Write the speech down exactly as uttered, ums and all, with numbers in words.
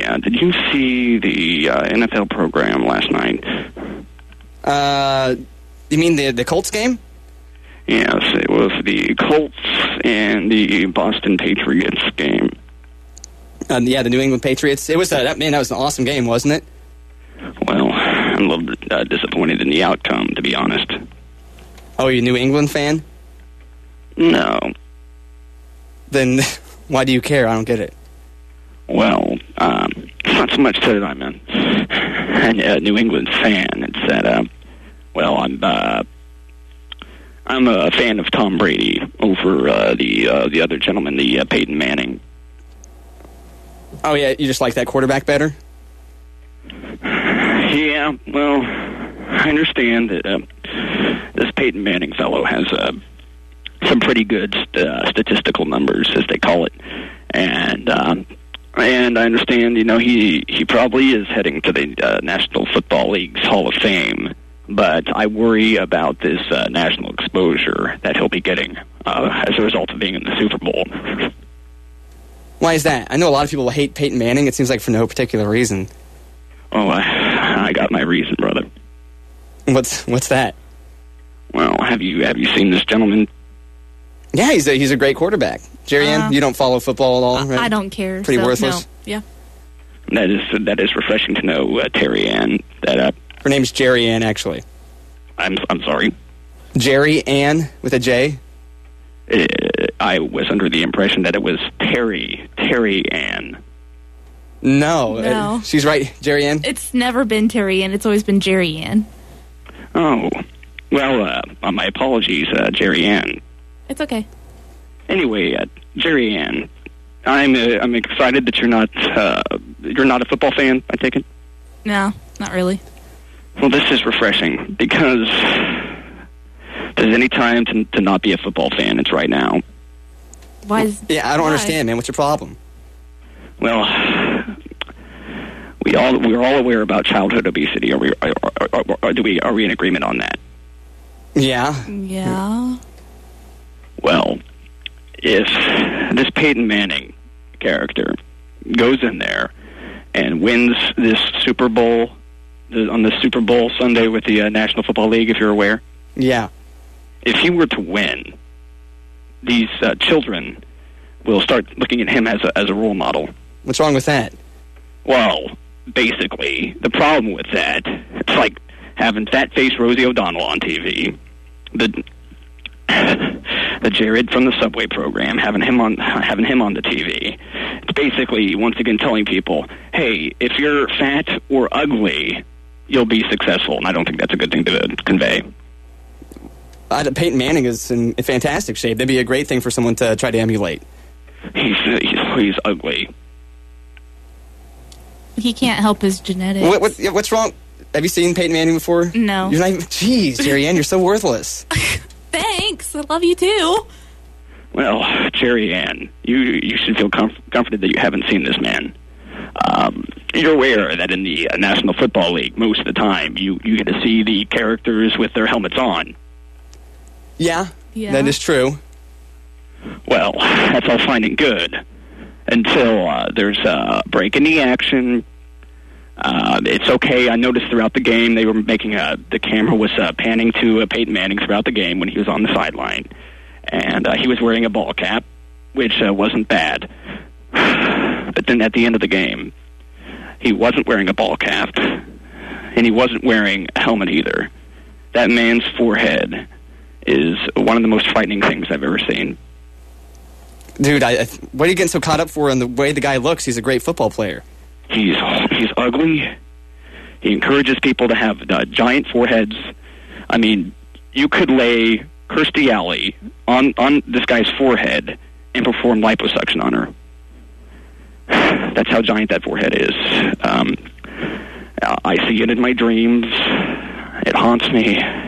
uh, did you see the uh, N F L program last night? Uh, you mean the the Colts game? Yes, it was the Colts and the Boston Patriots game. Um, yeah, the New England Patriots. It was uh, that man. That was an awesome game, wasn't it? Well, I'm a little bit uh, disappointed in the outcome, to be honest. Oh, you're a New England fan? No. Then why do you care? I don't get it. Well, um, it's not so much that I'm a, a New England fan. It's that, uh, well, I'm uh, I'm a fan of Tom Brady over uh, the uh, the other gentleman, the uh, Peyton Manning. Oh yeah, you just like that quarterback better? Yeah, well, I understand that uh, this Peyton Manning fellow has uh, some pretty good uh, statistical numbers, as they call it, and um, and I understand, you know, he he probably is heading to the uh, National Football League's Hall of Fame, but I worry about this uh, national exposure that he'll be getting uh, as a result of being in the Super Bowl. Why is that? I know a lot of people hate Peyton Manning. It seems like for no particular reason. Oh, I, I got my reason, brother. What's what's that? Well, have you have you seen this gentleman? Yeah, he's a he's a great quarterback. Jerry Ann, Uh, you don't follow football at all, right? I don't care. Pretty so, worthless. No. Yeah. That is that is refreshing to know, uh, Terry Ann. That uh, Her name's Jerry Ann, actually. I'm I'm sorry. Jerry Ann with a J. Uh, I was under the impression that it was Terry Terry Ann. No, No. uh, she's right, Jerry Ann. It's never been Terry Ann. It's always been Jerry Ann. Oh, well, uh, my apologies, uh, Jerry Ann. It's okay. Anyway, uh, Jerry Ann, I'm uh, I'm excited that you're not uh, you're not a football fan. I take it. No, not really. Well, this is refreshing because if there's any time to, to not be a football fan, it's right now. Why is... Yeah, I don't why? understand, man. What's your problem? Well, we all we're all aware about childhood obesity. Are we? Are, are, are, are, do we? Are we in agreement on that? Yeah. Yeah. Well, if this Peyton Manning character goes in there and wins this Super Bowl the, on the Super Bowl Sunday with the uh, National Football League, if you're aware, Yeah. if he were to win, these uh, children will start looking at him as a, as a role model. What's wrong with that? Well, basically, the problem with that, it's like having fat-faced Rosie O'Donnell on T V, the the Jared from the Subway program, having him on having him on the T V. It's basically, once again, telling people, hey, if you're fat or ugly, you'll be successful, and I don't think that's a good thing to convey. Uh, Peyton Manning is in fantastic shape. That'd be a great thing for someone to try to emulate. He's, he's, he's ugly. He can't help his genetics. What, what, what's wrong? Have you seen Peyton Manning before? No. You're not even... Jeez, Jerry Ann, you're so worthless. Thanks. I love you too. Well, Jerry Ann, you you should feel comf- comforted that you haven't seen this man. Um, you're aware that in the uh, National Football League, most of the time, you, you get to see the characters with their helmets on. Yeah, Yeah. that is true. Well, that's all fine and good until uh, there's a break in the action. Uh, it's okay. I noticed throughout the game they were making a, the camera was uh, panning to uh, Peyton Manning throughout the game when he was on the sideline. And uh, he was wearing a ball cap, which uh, wasn't bad. But then at the end of the game, he wasn't wearing a ball cap, and he wasn't wearing a helmet either. That man's forehead is one of the most frightening things I've ever seen. Dude, I, I, what are you getting so caught up for in the way the guy looks? He's a great football player. He's he's ugly. He encourages people to have uh, giant foreheads. I mean, you could lay Kirstie Alley on, on this guy's forehead and perform liposuction on her. That's how giant that forehead is. Um, I see it in my dreams. It haunts me.